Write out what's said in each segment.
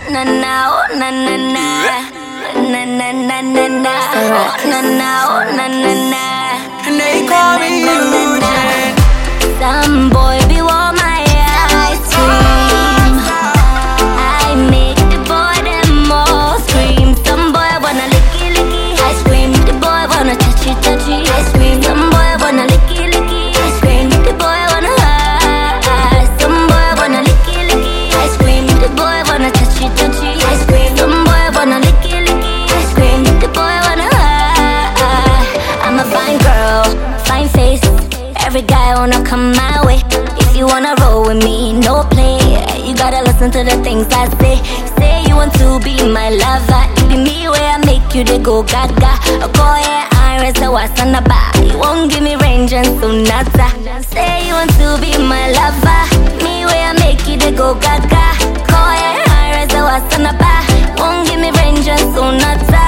na na, oh na na na, na na na na na, oh na na, oh na na na. And they call me Eugene. Some boy be want my ice cream. I make the boy them all scream. Some boy wanna licky licky ice cream. The boy wanna touchy touchy ice cream. Some boy wanna licky licky ice cream. The boy wanna high. Some boy wanna licky licky ice cream. The boy wanna touchy touchy ice cream. Some boy wanna licky licky ice cream. The boy wanna high. I'm a fine girl, fine face. Every guy wanna come my way. If you wanna roll with me, no play. You gotta listen to the things I say. Say you want to be my lover. It be me where I make you the go gaga. A boy, I raise a was on the bar. You won't give me range and so nada. Say you want to be my lover. Me where I make you the go gaga. Boy, I raise a was on the bar. Won't give me range and so nada.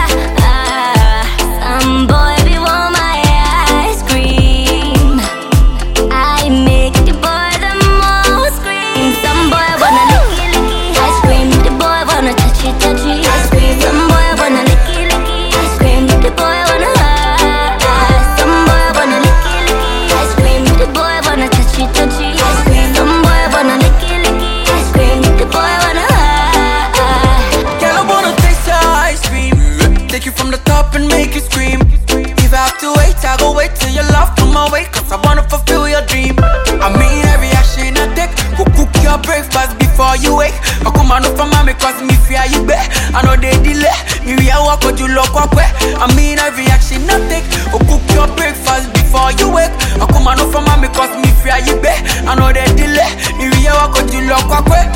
Some boy be want my ice cream. I make the boy the most scream. Some boy wanna licky licky ice cream. The boy wanna touchy touchy ice cream. Some boy wanna licky licky ice cream. The boy wanna high. Some boy wanna licky licky ice cream. The boy wanna touchy touchy ice cream. Some boy wanna licky licky ice cream. The boy wanna high. Girl, I wanna taste your ice cream. Take you from the top and make you scream. If I have to wait, I go wait till your love come my way. Cause I wanna fulfill your dream. I mean every action I take. Go cook your breakfast before you wake. I come on up for mommy cause me fear you bet. I know they delay. Me we a walk or you look walk way. I mean every action I take. Go cook your breakfast before you wake. I come on up for mommy cause me fear you bet. I know they delay. Me we a walk or you look walk way.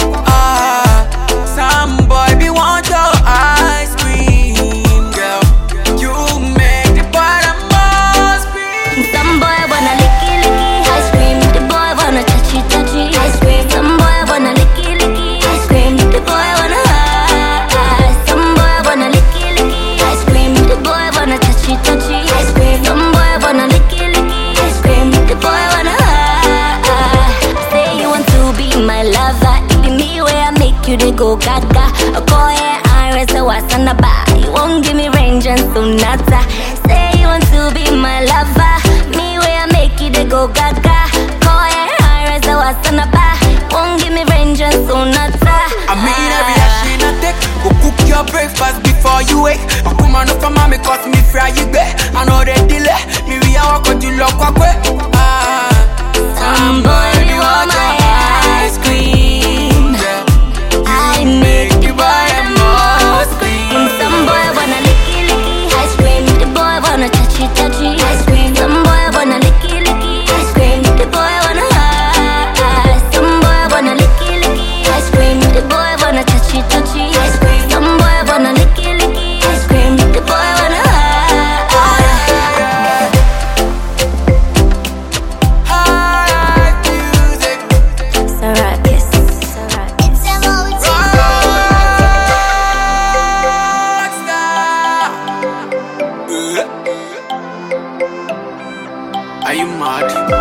Some boy be want your ice cream, girl. You make the boy the most scream. Some boy wanna licky licky ice cream. The boy wanna touchy touchy ice cream. Some boy wanna licky licky ice cream. The boy wanna high. Some boy wanna licky licky ice cream. The boy wanna touchy touchy ice cream. Some boy wanna licky licky ice cream. The boy wanna high. Say you want to be my lover. It be me where I make you the go gaga. A boy, I raise a was on the bar. You won't give me range and so nada. Say you want to be my lover. Me where I make you the go gaga. Boy, I raise a was on the bar. Won't give me range and so nada. I mean every action I take. Go cook your breakfast before you wake. I come on up for mommy cause me fry you bet. I know they delay. Me we a walk or you look walk way. Some boy you want my ice cream. I make the boy the most scream. Some boy wanna licky licky ice cream. The boy wanna touchy touchy ice cream. Some boy wanna licky licky ice cream. The boy wanna high. Some boy wanna licky licky ice cream. The boy wanna touchy touchy ice cream. Some boy wanna licky licky ice cream. The boy wanna high. Are you mad?